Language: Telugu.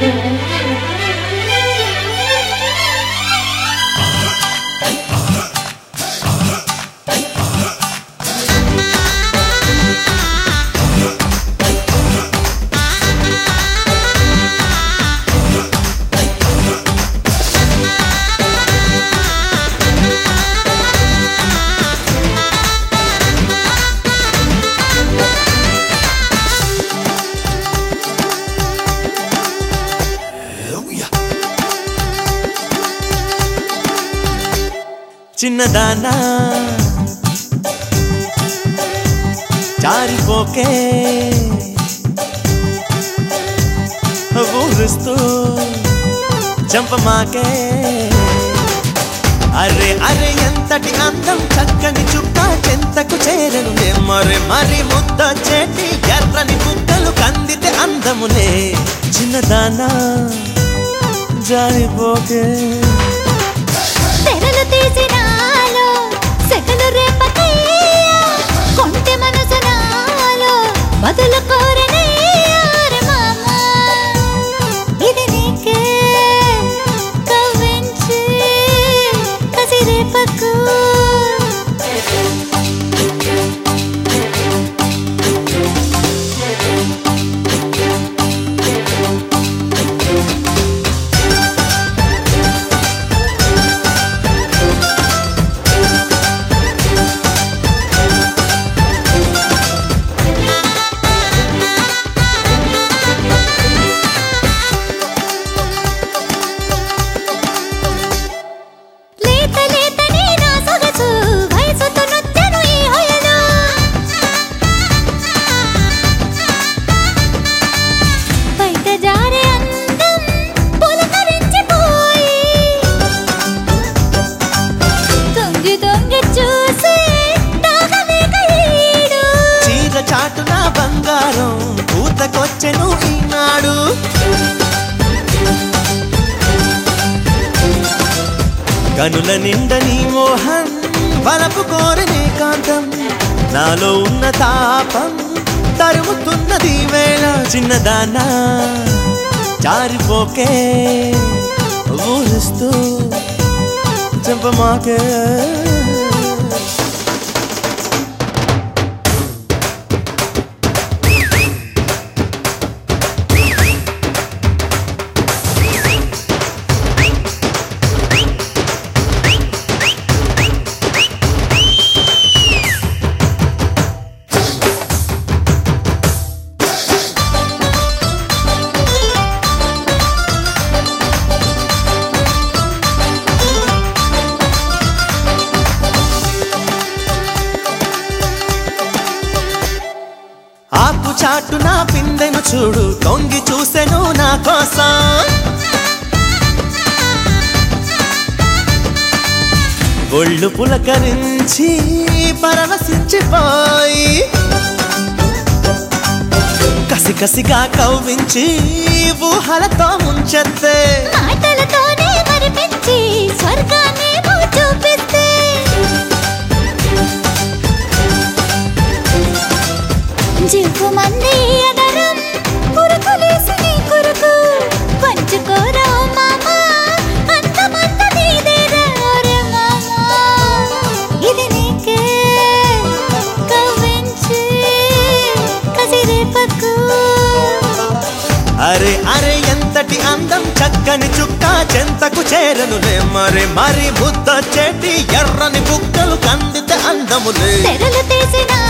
చిన్నదానా జారిపోకే ఊరుస్తూ చంపమాకే అరే అరే ఎంతటి అందం చక్కని చుక్క చెంతకు చేరను మరి మరి ముద్ద చేటి ఎర్రని బుగ్గలు కందితే అందములే చిన్నదానా జారిపోకే తెరలు తీసినాలో సెకలు రేపకయ్యా కొంటె మనసు నాలో బదులు కోరనయ్యారు మామా ఇది నీకే కవ్వించి కసి రేపకు చాటున బంగారం పూతకొచ్చెను ఈనాడు కనుల నిండ నీ మోహన్ వలపు కోరనే కాంతం నాలో ఉన్న తాపం తరుముతున్నది వేళ చిన్నదానా జారిపోకే ఊరుస్తూ చంపమాకే ఆకు చాటు నా పిందెను చూడు తొంగి చూసెను నా కోసం ఒళ్ళు పులకరించి పరవశించిపోయి కసి కసిగా కవ్వించి ఊహలతో ముంచెత్తే మాటలతోనే మరిపించి స్వర్గాన్ని చూపిస్తే జివ్వు మంది అదరం కురుకులేసి నీ కురుకు పంచుకోరా మామా అంతమంత నీదేరా రే మామా ఇది నీకే కవ్వించి కసి రేపకు అరే అరే ఎంతటి అందం చక్కని చుక్క చెంతకు చేరనులే మరి మరి ముద్ద చేటి ఎర్రని బుగ్గలు కందితే అందములే తెరలు తీసిన